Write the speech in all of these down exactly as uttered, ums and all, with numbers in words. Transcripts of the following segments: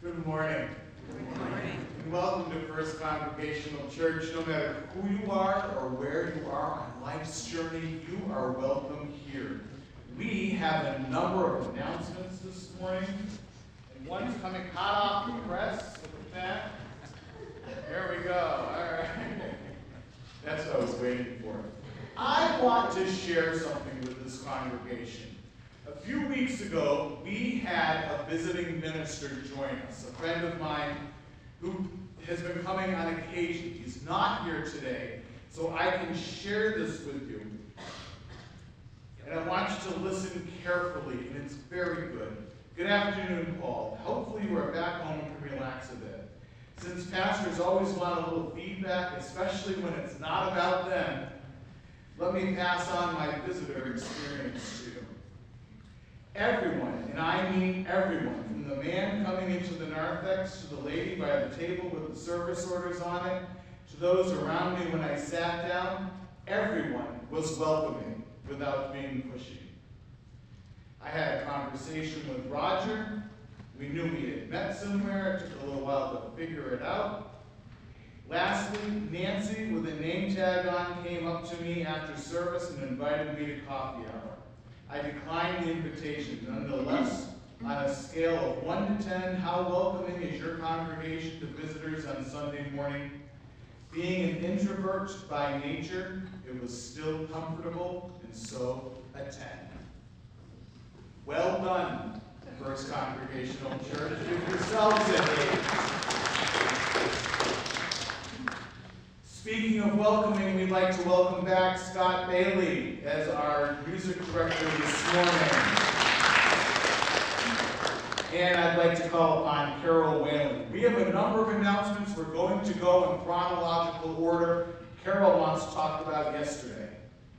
Good morning. Good morning. And welcome to First Congregational Church. No matter who you are or where you are on life's journey, you are welcome here. We have a number of announcements this morning, and one's coming hot off the press. Look at that. There we go. All right. That's what I was waiting for. I want to share something with this congregation. A few weeks ago, we had a visiting minister join us, a friend of mine who has been coming on occasion. He's not here today, so I can share this with you. And I want you to listen carefully, and it's very good. Good afternoon, Paul. Hopefully you are back home and can relax a bit. Since pastors always want a little feedback, especially when it's not about them, let me pass on my visitor experience to you. Everyone, and I mean everyone, from the man coming into the narthex to the lady by the table with the service orders on it, to those around me when I sat down, everyone was welcoming without being pushy. I had a conversation with Roger. We knew we had met somewhere. It took a little while to figure it out. Lastly, Nancy, with a name tag on, came up to me after service and invited me to coffee hour. I declined the invitation. Nonetheless, on a scale of one to ten, how welcoming is your congregation to visitors on Sunday morning? Being an introvert by nature, it was still comfortable, and so a ten. Well done, First Congregational Church. Give yourselves an eight. Speaking of welcoming, we'd like to welcome back Scott Bailey as our music director this morning. And I'd like to call upon Carol Whalen. We have a number of announcements. We're going to go in chronological order. Carol wants to talk about yesterday.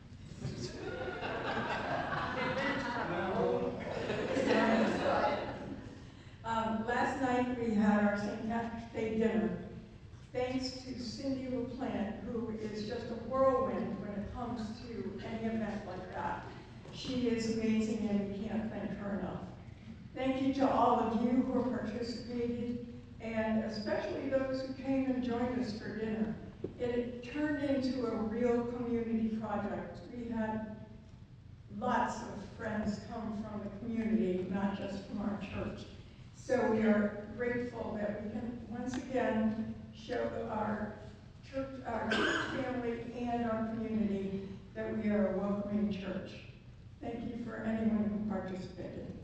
um, last night we had our Saint Patrick's Day dinner. Thanks to Cindy LaPlante, who is just a whirlwind when it comes to any event like that. She is amazing, and we can't thank her enough. Thank you to all of you who participated, and especially those who came and joined us for dinner. It turned into a real community project. We had lots of friends come from the community, not just from our church. So we are grateful that we can once again show our church, our church family and our community that we are a welcoming church. Thank you for anyone who participated.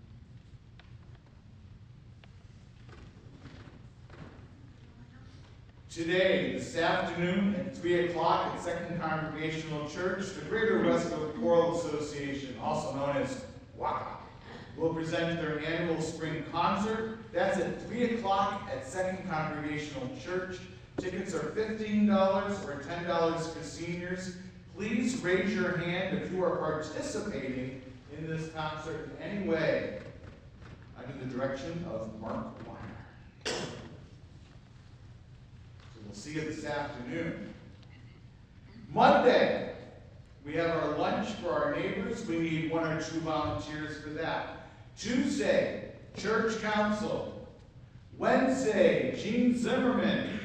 Today, this afternoon at three o'clock at Second Congregational Church, the Greater Westfield Choral Association, also known as WACA, will present their annual spring concert. That's at three o'clock at Second Congregational Church. Tickets are fifteen dollars or ten dollars for seniors. Please raise your hand if you are participating in this concert in any way under the direction of Mark Weiner. So we'll see you this afternoon. Monday, we have our lunch for our neighbors. We need one or two volunteers for that. Tuesday, Church Council. Wednesday, Gene Zimmerman.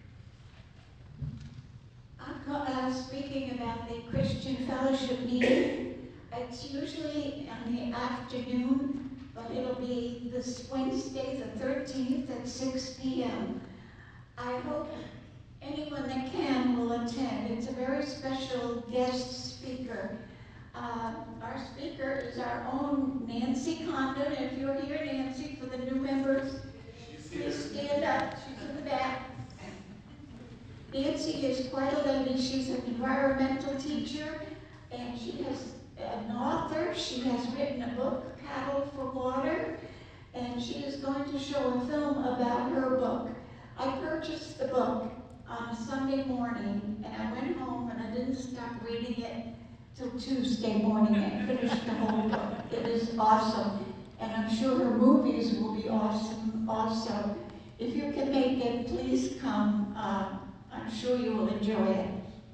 I'm uh, speaking about the Christian Fellowship meeting. It's usually in the afternoon, but it'll be this Wednesday, the thirteenth at six p m I hope anyone that can will attend. It's a very special guest speaker. Uh, our speaker is our own Nancy Condon. If you're here, Nancy, for the new members, please stand up. She's in the back. Nancy is quite a lady. She's an environmental teacher, and she has an author. She has written a book, Paddle for Water, and she is going to show a film about her book. I purchased the book on a Sunday morning, and I went home and I didn't stop reading it till Tuesday morning and finished the whole book. It is awesome, and I'm sure her movies will be awesome also. If you can make it, please come. Uh, I'm sure you will enjoy it.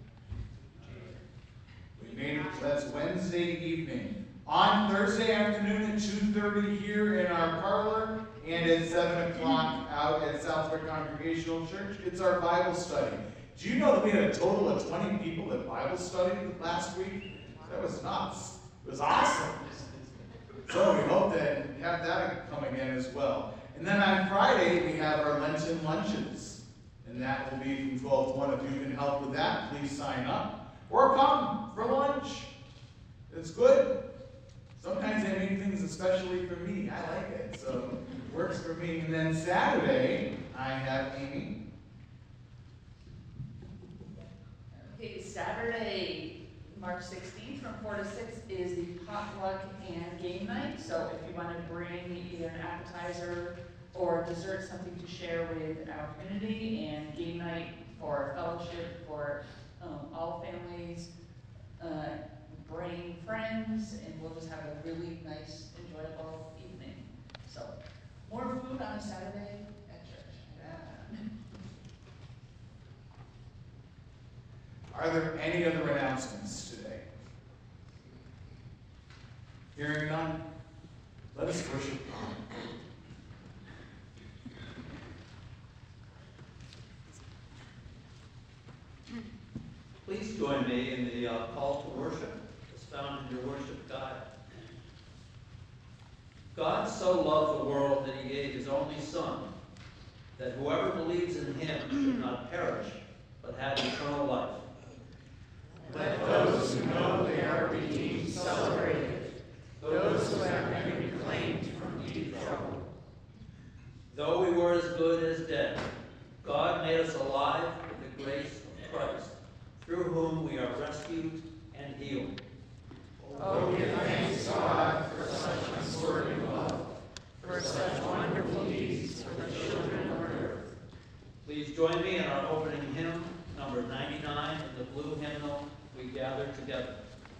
We made it, so that's Wednesday evening. On Thursday afternoon at two thirty here in our parlor, And at seven o'clock out at Southwick Congregational Church, it's our Bible study. Do you know that we had a total of twenty people at Bible study last week? That was nuts. It was awesome. So we hope that have that come again as well. And then on Friday, we have our Lenten lunches. And that will be from twelve to one. If you can help with that, please sign up. Or come for lunch. It's good. Sometimes they make things especially for me. I like it, so it works for me. And then Saturday, I have Amy. Okay, Saturday, March sixteenth from four to six is the potluck and game night. So if you want to bring either an appetizer or dessert, something to share with our community, and game night for fellowship for um, all families, uh, bring friends, and we'll just have a really nice, enjoyable evening. So more food on a Saturday at church. Yeah. Are there any other announcements today? Hearing none, let us worship God. Please join me in the uh, call to worship as found in your worship guide. God so loved the world that he gave his only Son, that whoever believes in him should not perish, but have eternal life. Let those who know they are redeemed celebrate it, those who have been reclaimed from deep trouble. Though we were as good as dead, God made us alive with the grace of Christ, through whom we are rescued and healed. Oh, give thanks, God, for such unswerving love, for such wonderful deeds for the children of earth. Please join me in our opening hymn, number ninety-nine, in the blue hymnal, We Gather Together.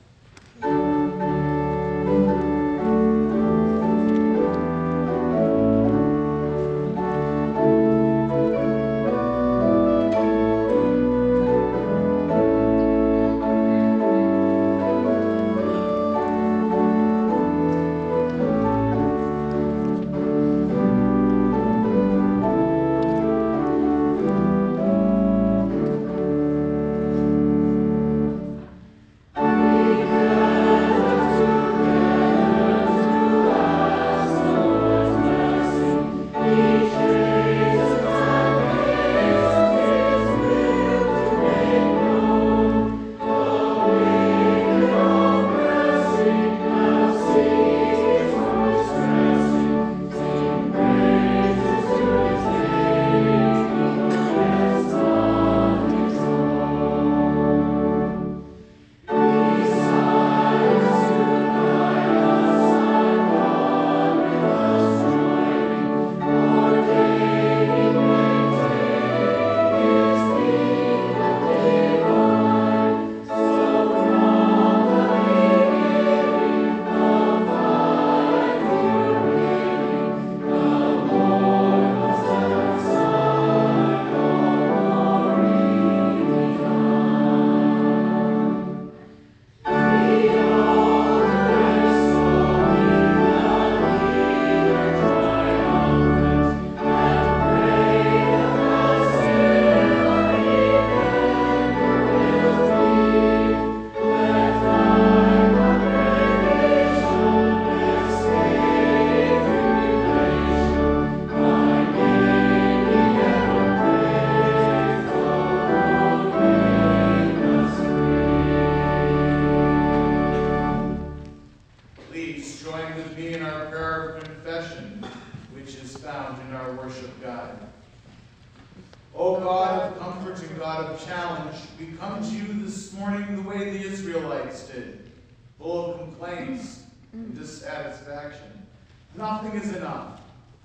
Nothing is enough.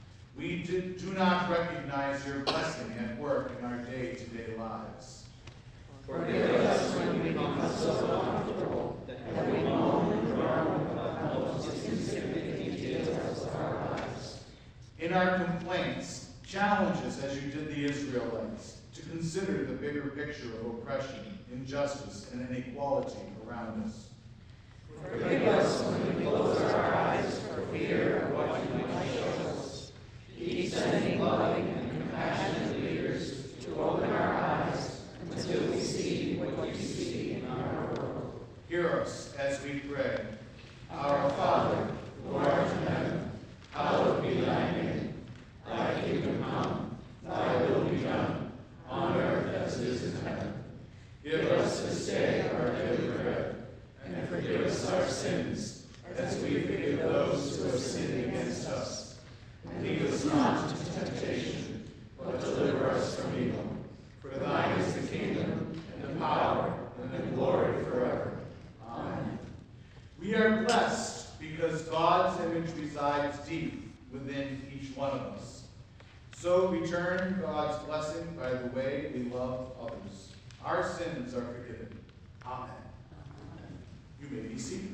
We do, do not recognize your blessing at work in our day-to-day lives. Forgive us when we become so uncomfortable that we moan and groan about the most insignificant details of our lives. In our complaints, challenge us as you did the Israelites to consider the bigger picture of oppression, injustice, and inequality around us. Forgive us when we close our eyes for fear of what you might show us. Keep sending loving and compassionate leaders to open our eyes until we see what you see in our world. Hear us as we pray. Our Father, who art in heaven, hallowed be thy name. Thy kingdom come, thy will be done, on earth as it is in heaven. Give us this day our daily bread, and forgive us our sins, as we forgive those who have sinned against us. And lead us not into temptation, but deliver us from evil. For thine is the kingdom, and the power, and the glory forever. Amen. We are blessed because God's image resides deep within each one of us. So return God's blessing by the way we love others. Our sins are forgiven. Amen. You may be seated.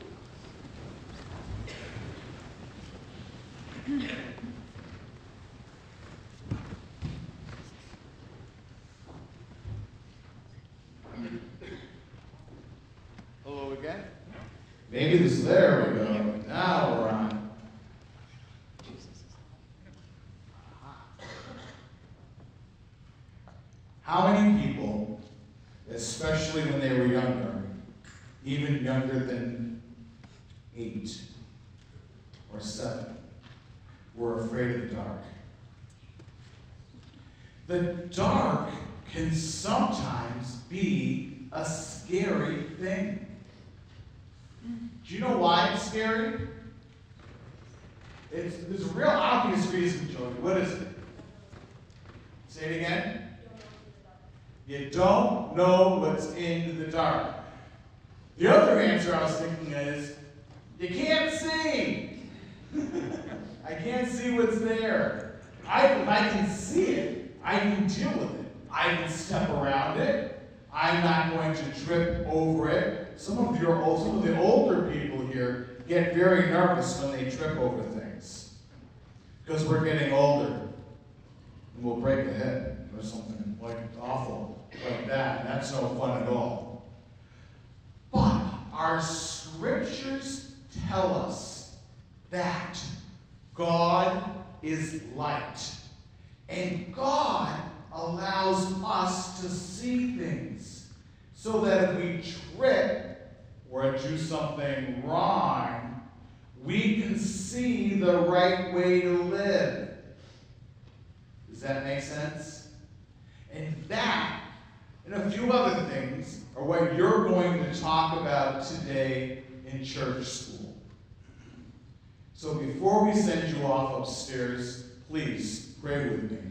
Hello again. Maybe this, there we go. Now we're on. How many people, especially when they were younger, even younger than eight or seven, were afraid of the dark? The dark can sometimes be a scary thing. Do you know why it's scary? It's, there's a real obvious reason, Jody. What is it? Say it again. You don't know what's in the dark. The other answer I was thinking is, you can't see. I can't see what's there. I, if I can see it, I can deal with it. I can step around it. I'm not going to trip over it. Some of your old, some of the older people here get very nervous when they trip over things. Because we're getting older. And we'll break a head or something like awful like that. And that's no fun at all. But our scriptures tell us that God is light. And God allows us to see things so that if we trip or do something wrong, we can see the right way to live. Does that make sense? And that, and a few other things, are what you're going to talk about today in church school. So before we send you off upstairs, please pray with me.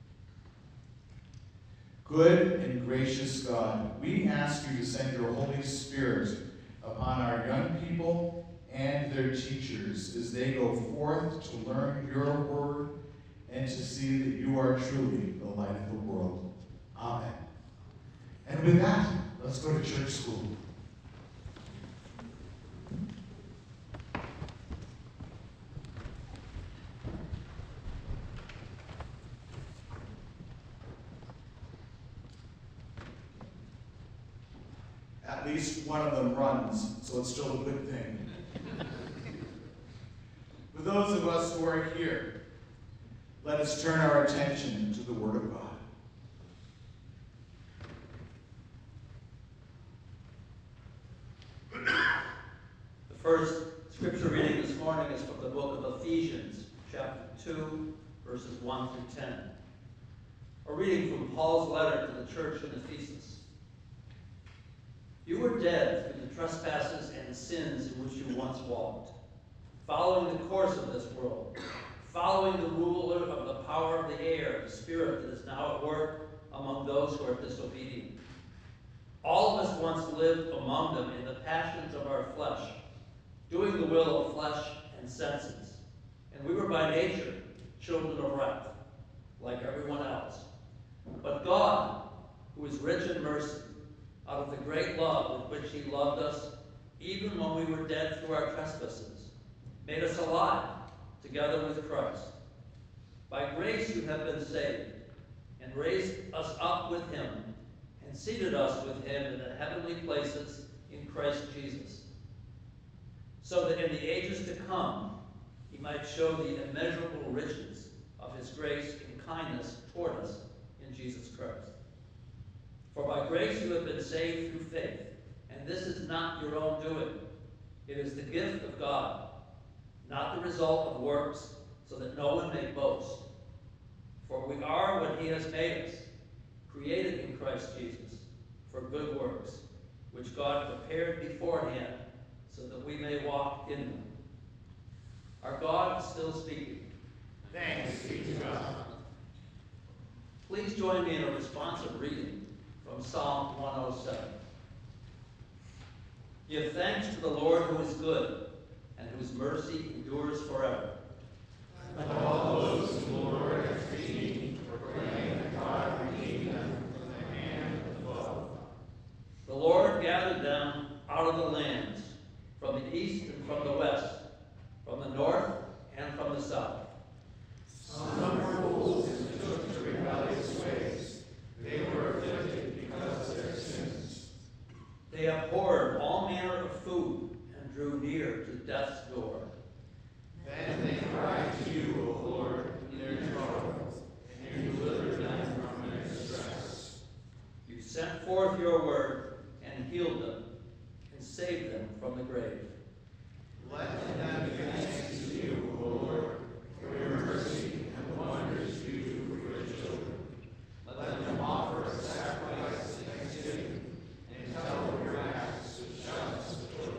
Good and gracious God, we ask you to send your Holy Spirit upon our young people and their teachers as they go forth to learn your word and to see that you are truly the light of the world. Amen. And with that, let's go to church school. At least one of them runs, so it's still a good thing. For those of us who are here, let us turn our attention to the Word of God. The first scripture reading this morning is from the book of Ephesians, chapter two, verses one through ten. A reading from Paul's letter to the church in Ephesus. You were dead through the trespasses and sins in which you once walked, following the course of this world, following the ruler of the power of the air, the spirit that is now at work among those who are disobedient. All of us once lived among them in the passions of our flesh, doing the will of flesh and senses. And we were by nature children of wrath, like everyone else. But God, who is rich in mercy, out of the great love with which he loved us, even when we were dead through our trespasses, made us alive together with Christ. By grace you have been saved, and raised us up with him, and seated us with him in the heavenly places in Christ Jesus, so that in the ages to come he might show the immeasurable riches of his grace and kindness toward us in Jesus Christ. For by grace you have been saved through faith, and this is not your own doing. It is the gift of God, not the result of works, so that no one may boast. For we are what he has made us, created in Christ Jesus, for good works, which God prepared beforehand, so that we may walk in them. Our God is still speaking. Thanks be to God. Please join me in a responsive reading from Psalm one oh seven. Give thanks to the Lord who is good, and whose mercy endures forever. Let all those whom the Lord has redeemed proclaim that God redeemed them from the hand of the foe. The Lord gathered them out of the lands, from the east and from the west, from the north and from the south. Some were fools and took to rebellious ways. They were afflicted because of their sins. They abhorred all manner of food and drew near to death's door. Then they cried to you, O Lord, in their trouble, and you delivered them from their distress. You sent forth your word and healed them and saved them from the grave. Let them give thanks to you, O Lord, for your mercy and the wonders you do for your children. Let them offer a sacrifice of thanksgiving and tell of your acts with shouts of joy.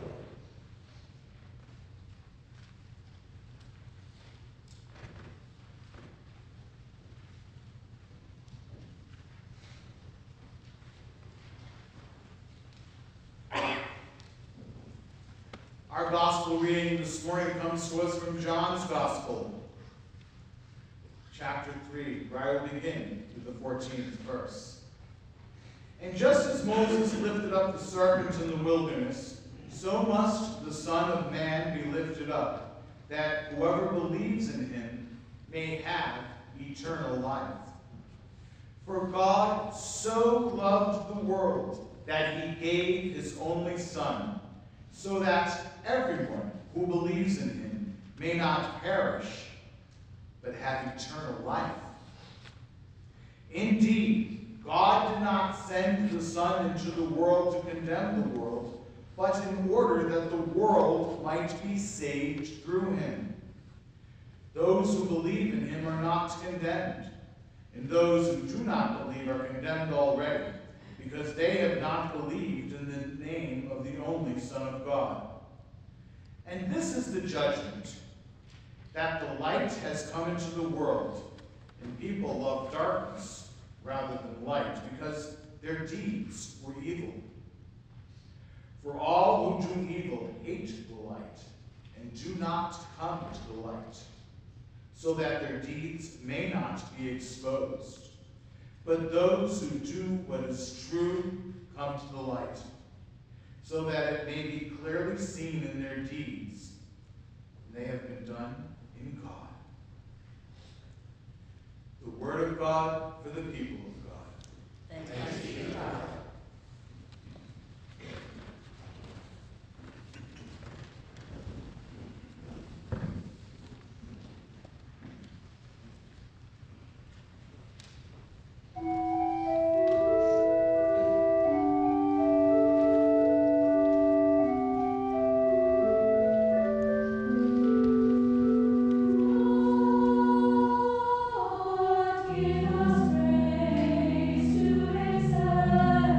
Our gospel reading this morning comes to us from John's Gospel, chapter three, where I will begin with the fourteenth verse. And just as Moses lifted up the serpent in the wilderness, so must the Son of Man be lifted up, that whoever believes in him may have eternal life. For God so loved the world that he gave his only Son, so that everyone who believes in him may not perish, but have eternal life. Indeed, God did not send the Son into the world to condemn the world, but in order that the world might be saved through him. Those who believe in him are not condemned, and those who do not believe are condemned already, because they have not believed in the name of the only Son of God. And this is the judgment, that the light has come into the world, and people love darkness rather than light, because their deeds were evil. For all who do evil hate the light, and do not come to the light, so that their deeds may not be exposed. But those who do what is true come to the light, so that it may be clearly seen in their deeds. They have been done in God. The word of God for the people of God. Thanks be to God. Give us grace to excel.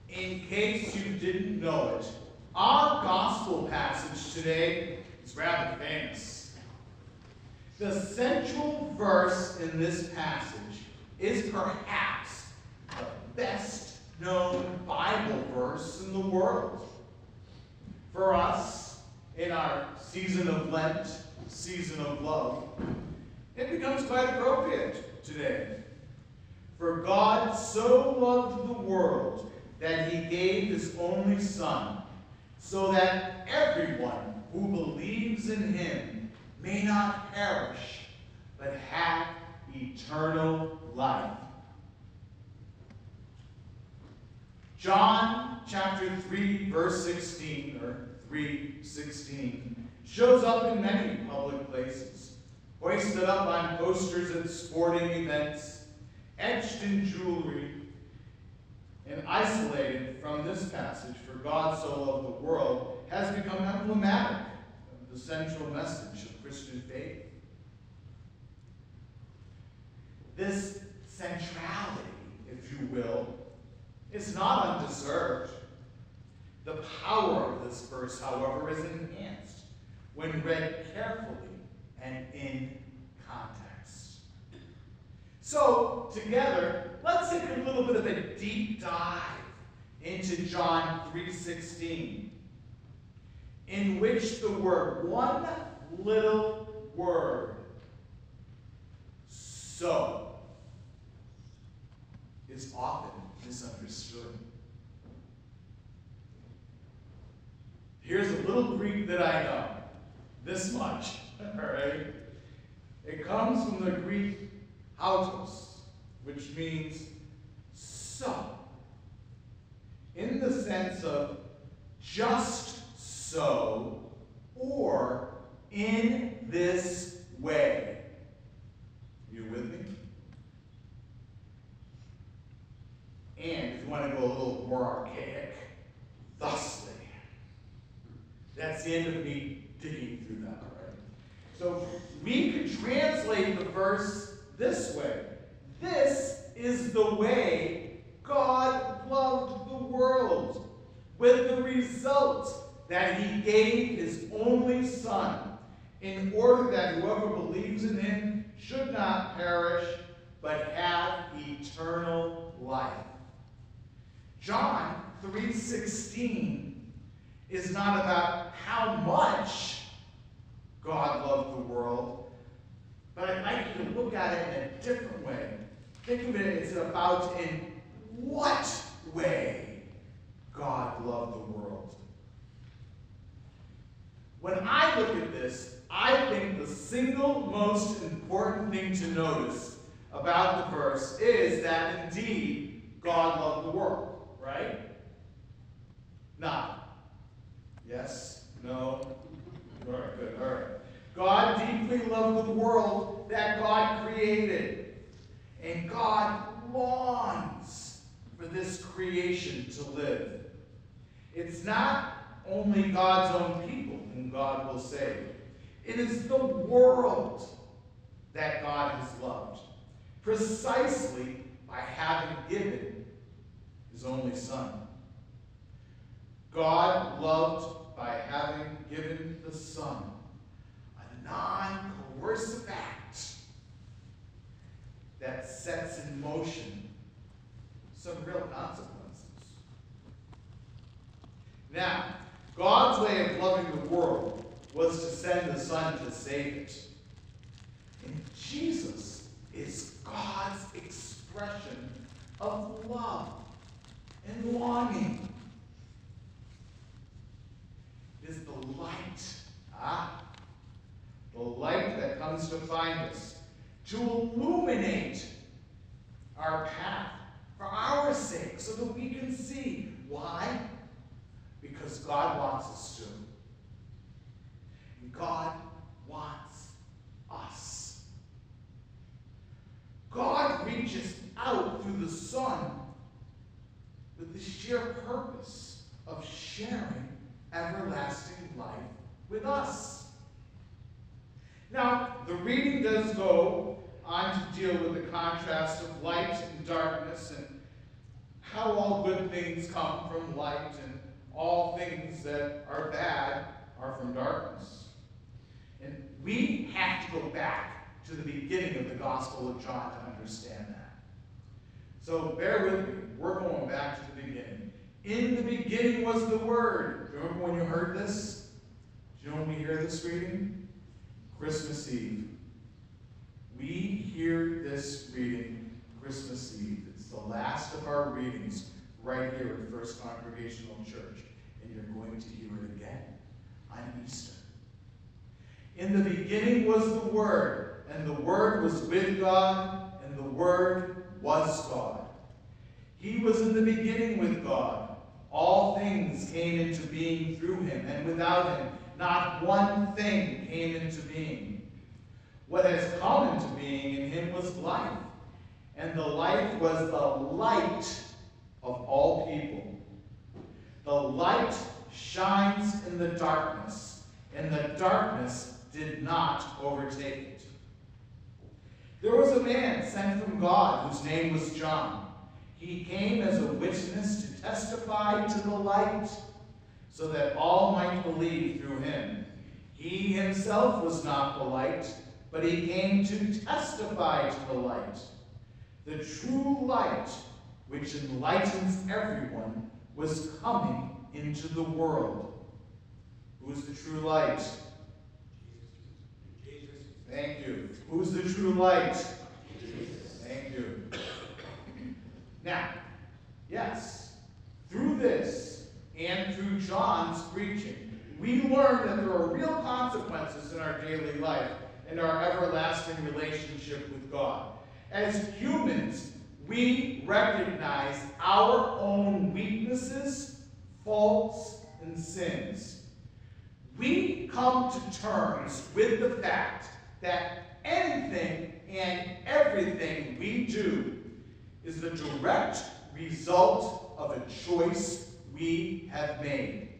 In case you didn't know it, our gospel passage today is rather famous. The central verse in this passage is perhaps the best known Bible verse in the world. For us, in our season of Lent, season of love, it becomes quite appropriate today. For God so loved the world that he gave his only Son, so that everyone who believes in him may not perish, but have eternal life. John chapter three, verse sixteen, or three sixteen, shows up in many public places, hoisted up on posters at sporting events, etched in jewelry, and isolated from this passage, for God so loved the world, has become emblematic of the central message of Christian faith. This centrality, if you will, is not undeserved. The power of this verse, however, is enhanced when read carefully and in context. So, together, let's take a little bit of a deep dive into John three sixteen, in which the word, one little word, so, is often misunderstood. Here's a little Greek that I know. This much, all right? It comes from the Greek autos, which means so. In the sense of just so, or in this way. You with me? And if you want to go a little more archaic, thusly. That's the end of me digging through that, all right? So we could translate the verse this way. This is the way God loved the world, with the result that he gave his only Son, in order that whoever believes in him should not perish, but have eternal life. John three sixteen is not about how much God loved the world, but I'd like you to look at it in a different way. Think of it, it's about in what way God loved the world. When I look at this, I think the single most important thing to notice about the verse is that indeed God loved the world, right? Now, yes? No? All right, good, all right. God deeply loved the world that God created. And God longs for this creation to live. It's not only God's own people whom God will save. It is the world that God has loved, precisely by having given his only Son. God loved by having given the Son, a non-coercive act that sets in motion some real consequences. Now, God's way of loving the world was to send the Son to save it. And Jesus is God's expression of love and longing. It is the light, ah, the light that comes to find us, to illuminate our path for our sake, so that we can see. Why? Because God wants us to. And God wants us. God reaches out through the Son with the sheer purpose of sharing everlasting life with us. Now, the reading does go on to deal with the contrast of light and darkness, and how all good things come from light and all things that are bad are from darkness. And we have to go back to the beginning of the Gospel of John to understand that. So bear with me. We're going back to the beginning. In the beginning was the Word. Do you remember when you heard this? Do you know when we hear this reading? Christmas Eve. We hear this reading Christmas Eve. It's the last of our readings right here at First Congregational Church. And you're going to hear it again on Easter. In the beginning was the Word, and the Word was with God, and the Word was God. He was in the beginning with God. All things came into being through him, and without him, not one thing came into being. What has come into being in him was life, and the life was the light of all people. The light shines in the darkness, and the darkness did not overtake it. There was a man sent from God whose name was John. He came as a witness to testify to the light, so that all might believe through him. He himself was not the light, but he came to testify to the light. The true light, which enlightens everyone, was coming into the world. Who's the true light? Jesus. Thank you. Who's the true light? Jesus. Thank you. Now, yes, through this and through John's preaching, we learn that there are real consequences in our daily life and our everlasting relationship with God. As humans, we recognize our own weaknesses, faults, and sins. We come to terms with the fact that anything and everything we do is the direct result of a choice we have made.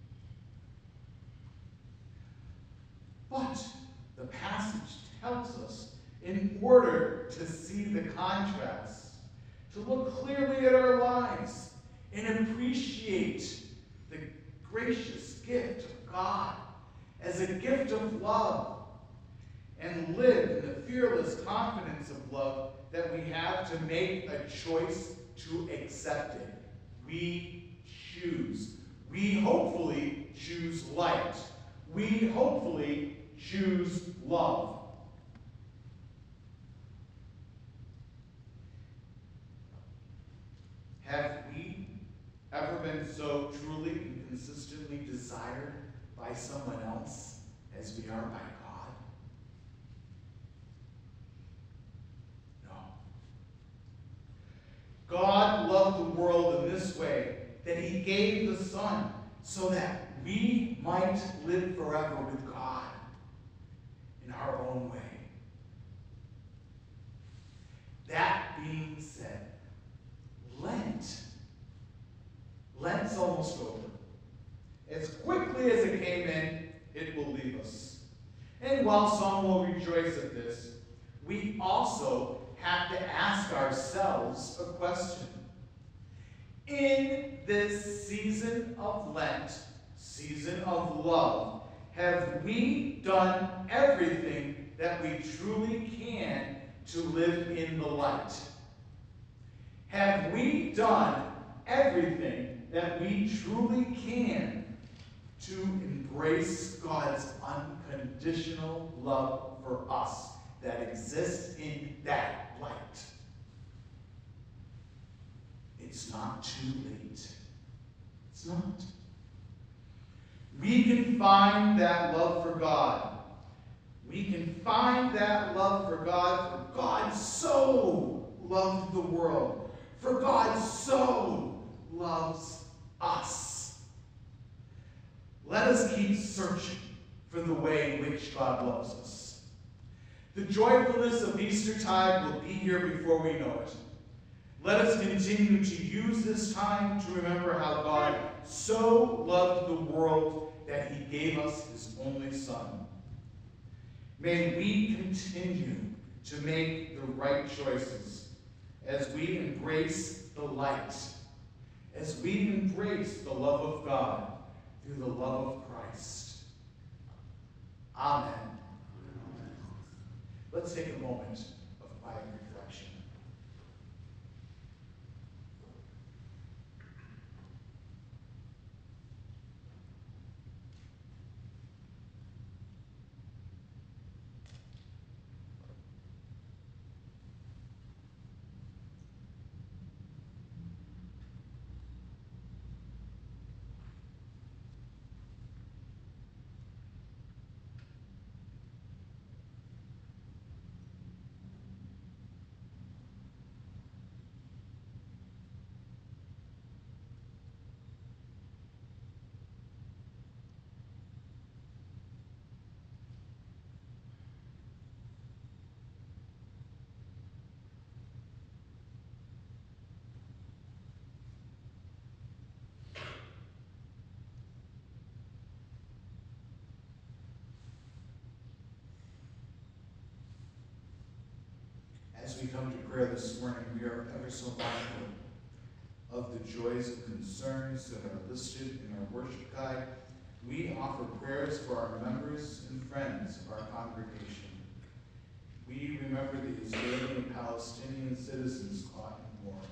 But the passage tells us, in order to see the contrast, to look clearly at our lives and appreciate the gracious gift of God as a gift of love, and live in the fearless confidence of love that we have to make a choice to accept it. We choose. We hopefully choose light. We hopefully choose love. Have we ever been so truly and consistently desired by someone else as we are by God? No. God loved the world in this way, that he gave the Son so that we might live forever with God in our own way. That being said, Lent. Lent's almost over. As quickly as it came in, it will leave us. And while some will rejoice at this, we also have to ask ourselves a question. In this season of Lent, season of love, have we done everything that we truly can to live in the light? Have we done everything that we truly can to embrace God's unconditional love for us that exists in that light? It's not too late. It's not. We can find that love for God. We can find that love for God, for God so loved the world. For God so loves us. Let us keep searching for the way in which God loves us. The joyfulness of Eastertide will be here before we know it. Let us continue to use this time to remember how God so loved the world that he gave us his only Son. May we continue to make the right choices as we embrace the light as we embrace the love of God through the love of Christ. Amen. Let's take a moment of quiet reflection. As we come to prayer this morning, we are ever so mindful of the joys and concerns that are listed in our worship guide. We offer prayers for our members and friends of our congregation. We remember the Israeli and Palestinian citizens caught in war.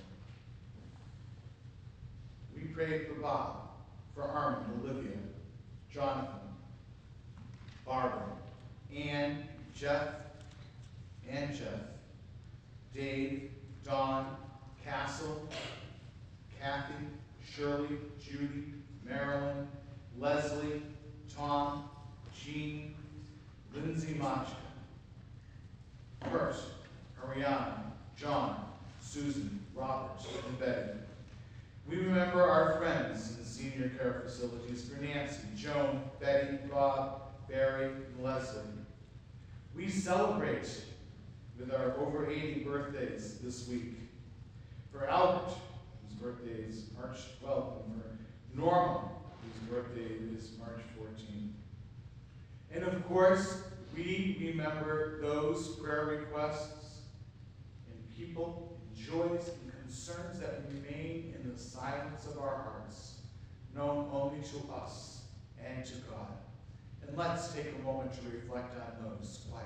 We pray for Bob, for Armin, Olivia, Jonathan, Barbara, Ann, Jeff, and Jeff, Dave, Don, Castle, Kathy, Shirley, Judy, Marilyn, Leslie, Tom, Jean, Lindsay Machka. First, Ariana, John, Susan, Robert, and Betty. We remember our friends in the senior care facilities for Nancy, Joan, Betty, Bob, Barry, and Leslie. We celebrate with our over eighty birthdays this week. For Albert, whose birthday is March twelfth, and for Norma, whose birthday is March fourteenth. And of course, we remember those prayer requests and people, and joys and concerns that remain in the silence of our hearts, known only to us and to God. And let's take a moment to reflect on those quietly.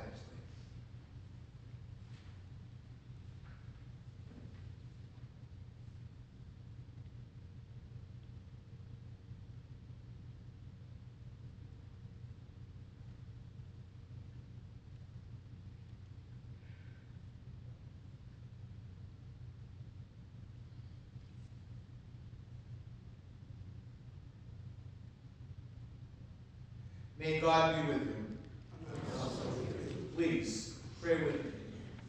May God be with you. And also with you. Please, pray with me.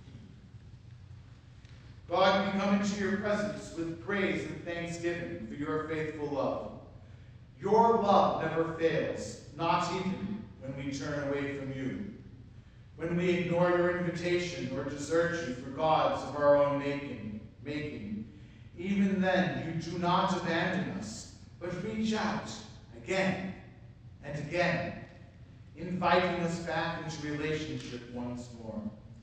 God, we come into your presence with praise and thanksgiving for your faithful love. Your love never fails, not even when we turn away from you. When we ignore your invitation or desert you for gods of our own making, making, even then you do not abandon us, but reach out again and again, inviting us back into relationship once more.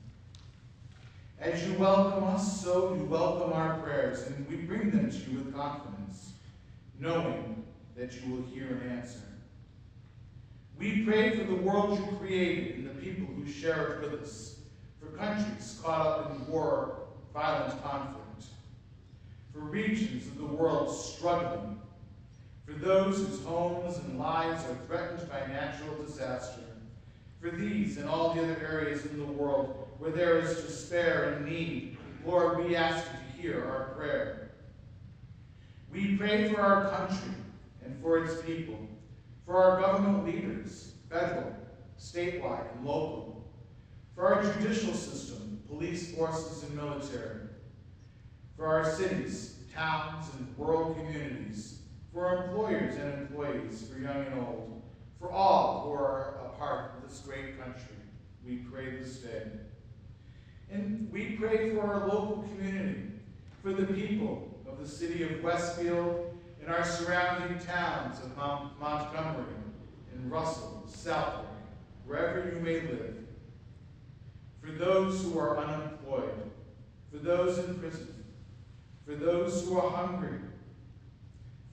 As you welcome us, so you welcome our prayers, and we bring them to you with confidence, knowing that you will hear and answer. We pray for the world you created and the people who share it with us, for countries caught up in war, violent conflict, for regions of the world struggling, for those whose homes and lives are threatened by natural disaster, for these and all the other areas in the world where there is despair and need, Lord, we ask you to hear our prayer. We pray for our country and for its people, for our government leaders, federal, statewide, and local, for our judicial system, police forces, and military, for our cities, towns, and rural communities, for our employers and employees, for young and old, for all who are a part of this great country, we pray this day. And we pray for our local community, for the people of the city of Westfield and our surrounding towns of Mount Montgomery and Russell, Southwick, wherever you may live, for those who are unemployed, for those in prison, for those who are hungry,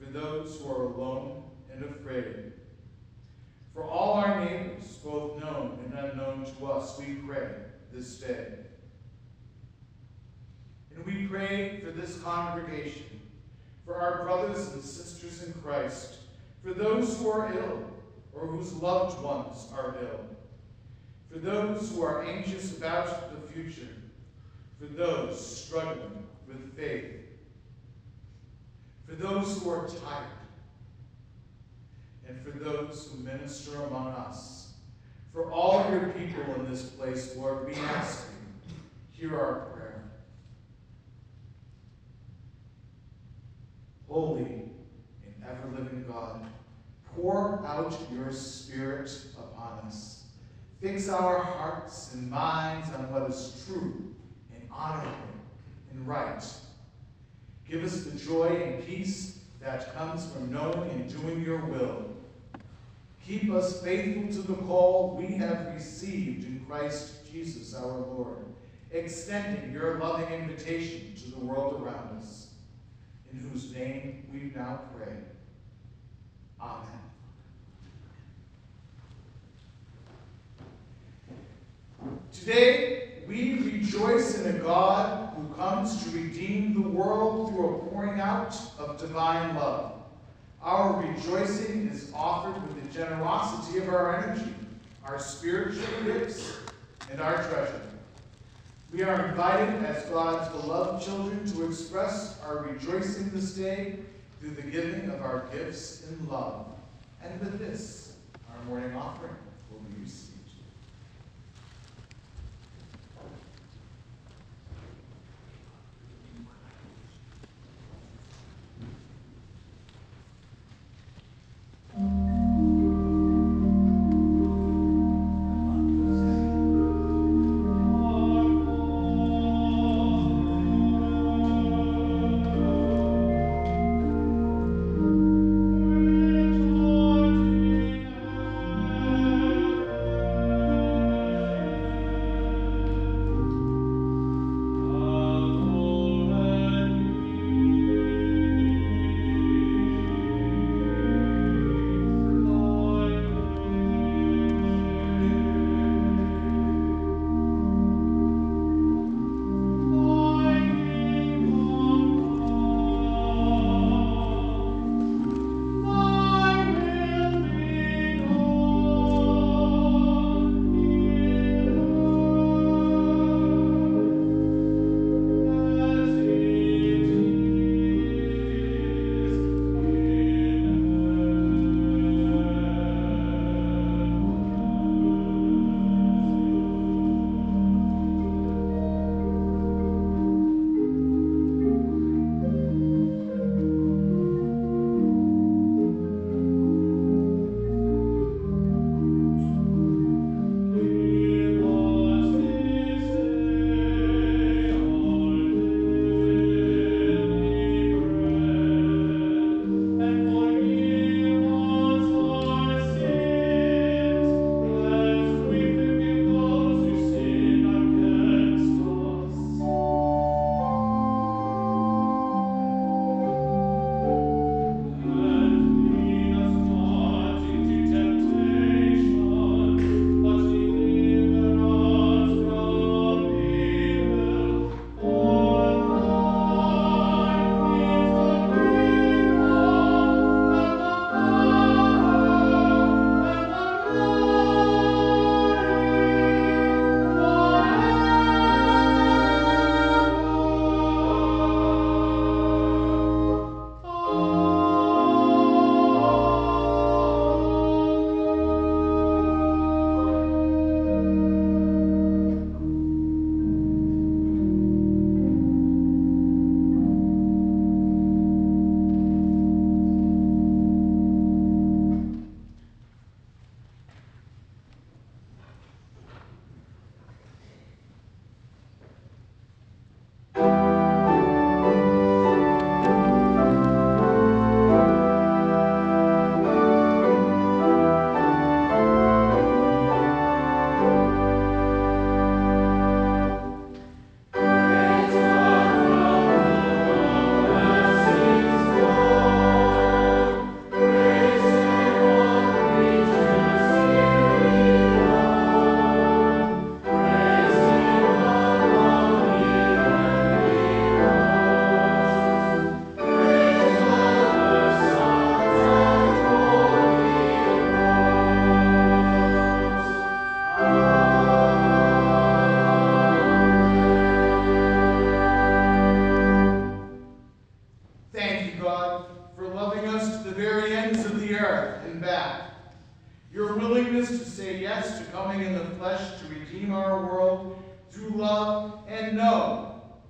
for those who are alone and afraid. For all our neighbors, both known and unknown to us, we pray this day. And we pray for this congregation, for our brothers and sisters in Christ, for those who are ill or whose loved ones are ill, for those who are anxious about the future, for those struggling with faith, for those who are tired, and for those who minister among us. For all your people in this place, Lord, we ask you, hear our prayer. Holy and ever-living God, pour out your Spirit upon us. Fix our hearts and minds on what is true and honorable and right. Give us the joy and peace that comes from knowing and doing your will. Keep us faithful to the call we have received in Christ Jesus our Lord, extending your loving invitation to the world around us, in whose name we now pray. Amen. Today, we rejoice in a God who comes to redeem the world through a pouring out of divine love. Our rejoicing is offered with the generosity of our energy, our spiritual gifts, and our treasure. We are invited as God's beloved children to express our rejoicing this day through the giving of our gifts in love. And with this, our morning offering will be received. Thank you.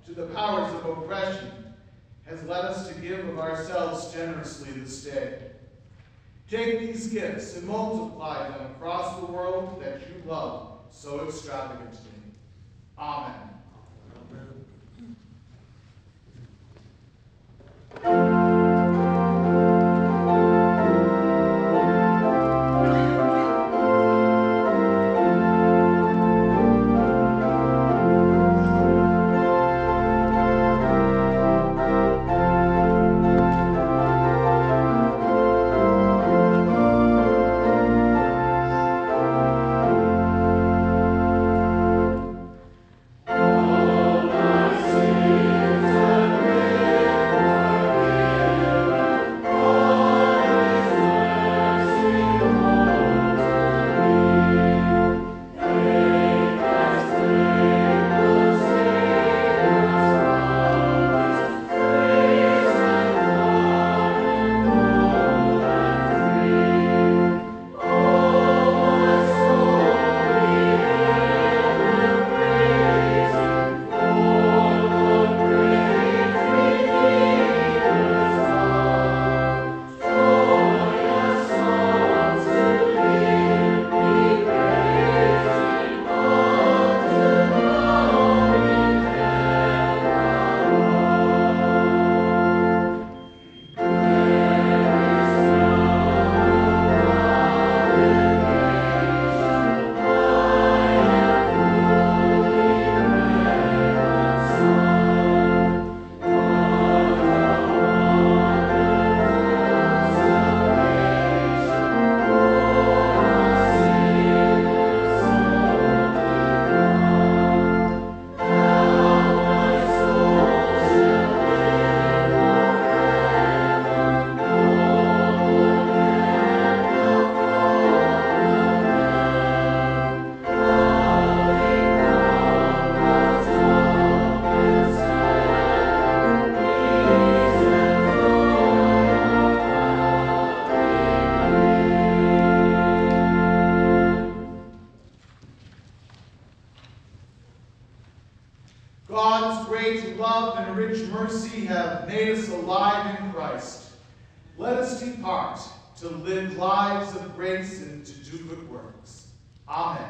to the powers of oppression, has led us to give of ourselves generously this day. Take these gifts and multiply them across the world that you love so extravagantly. Amen. God's great love and rich mercy have made us alive in Christ. Let us depart to live lives of grace and to do good works. Amen.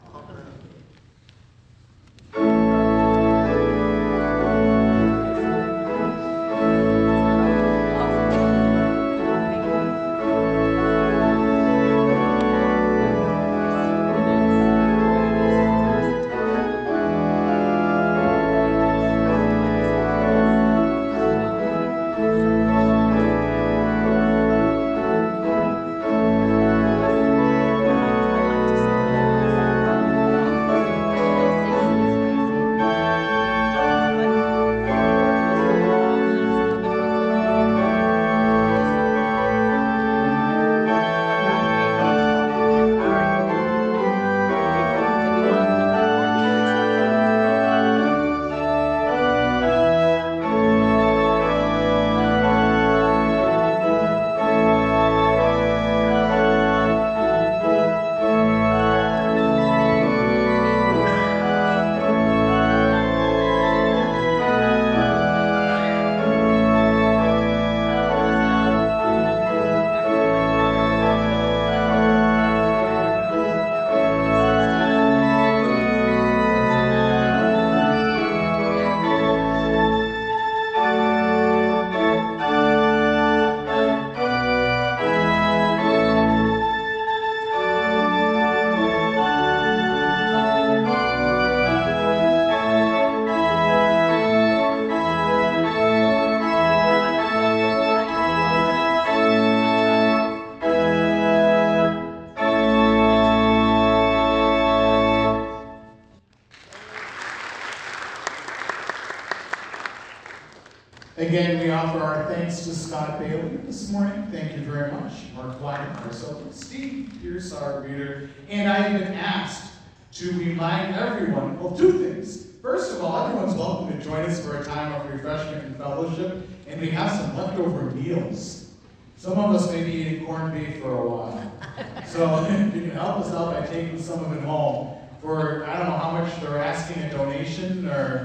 Again, we offer our thanks to Scott Bailey this morning. Thank you very much. Mark Black, our celebrant, Steve Pierce, our reader. And I have been asked to remind everyone of two things. First of all, everyone's welcome to join us for a time of refreshment and fellowship. And we have some leftover meals. Some of us may be eating corned beef for a while. So if you can help us out by taking some of it home. For, I don't know how much they're asking a donation, or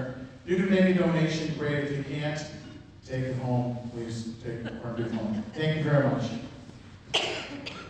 You can make a donation, great. If you can't, take it home. Please take it home. Thank you very much.